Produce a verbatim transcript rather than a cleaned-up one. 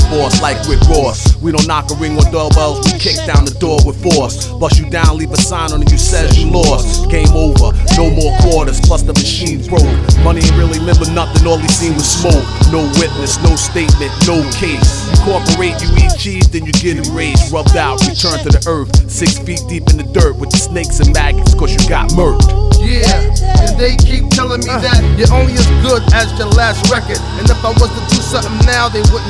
boss like Rick Ross. We don't knock a ring on doorbells, we kick down the door with force. Bust you down, leave a sign on it, you says you lost. Game over, no more quarters, plus the machine broke. Money ain't really remember nothing, all he seen was smoke. No witness, no statement, no case. You cooperate, you eat cheese, then you get erased. Rubbed out, return to the earth. Six feet deep in the dirt with the snakes and maggots, cause you got murked. Yeah, and they keep telling me that you're only as good as your last record. And if I was to do something now, they wouldn't